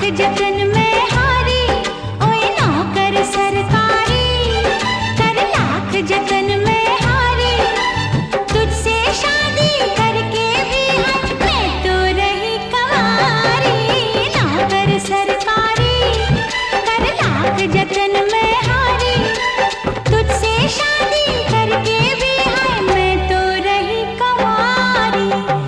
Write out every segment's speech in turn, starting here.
जतन में हारी, ओए नौकर सरकारी, कर लाख जतन में हारी, तुझसे शादी करके भी मैं तो रही कंवारी। नौकर सरकारी, कर लाख जतन में हारी, तुझसे शादी करके भी मैं तो रही कंवारी।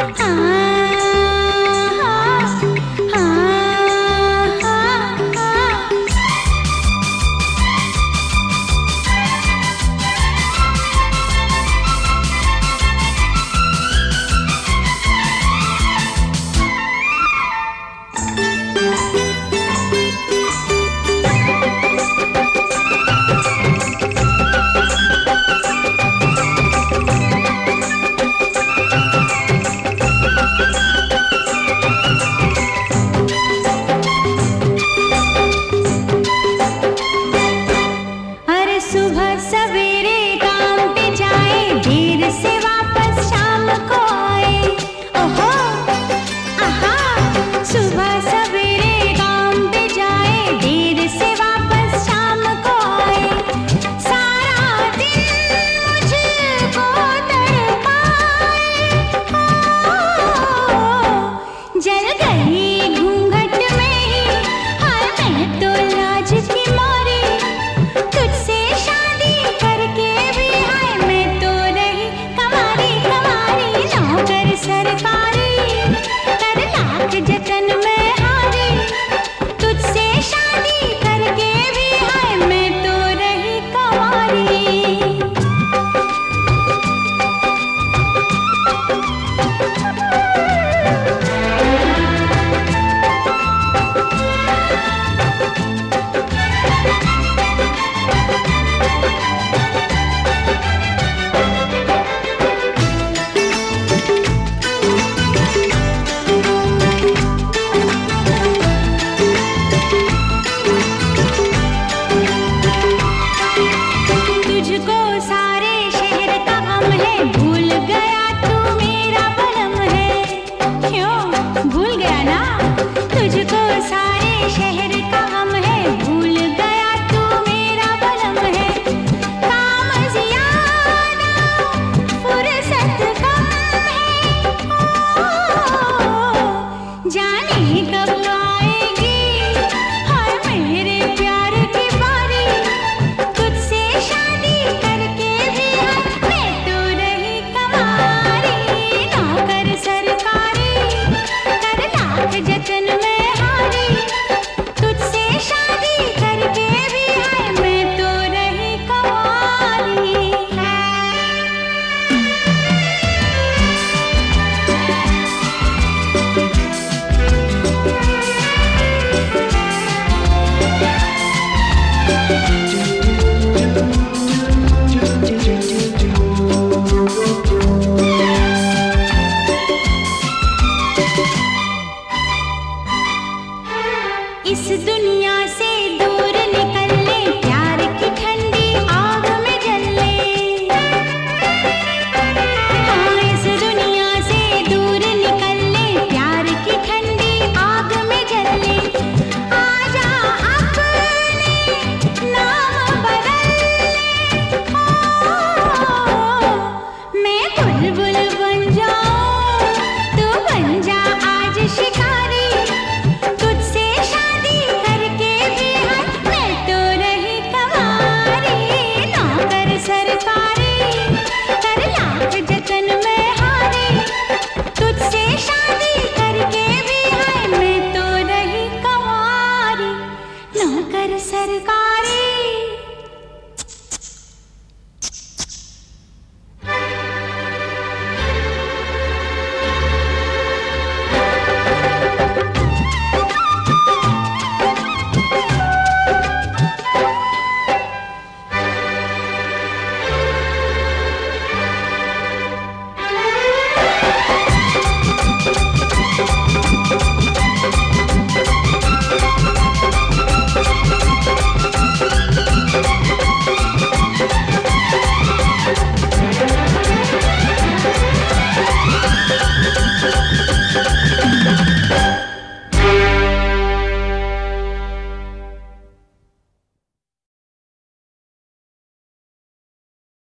सुबह सवेरे काम पे जाए, देर से वापस शाम को आए। ओहो आहा, सुबह सवेरे काम पे जाए, देर से वापस शाम को आए। सारा दिन मुझको तड़पाए, जल गई घूंघट में ही, हाय मैं तो लाज की मारी। तुझसे शादी करके भी हाय मैं तो रही कंवारी कंवारी। नौकर सरकारी, कर लाख जतन में हारी, तुझसे शादी करके भी हाय मैं तो रही कंवारी। तुझको सारे शहर का गम है, भूल गया तू मेरा बलम है। क्यों भूल गया ना? तुझको सारे शहर का गम है, भूल गया तू मेरा बलम है। काम ज़्यादा फुर्सत कम है, जाने कब आएगी हाय मेरे प्यार की बारी। तुझसे शादी करके भी मैं तो रही कंवारी। नौकर सरकारी, कर लाख जतन में हारी, तुझसे शादी करके भी मैं तो रही कंवारी। इस दुनिया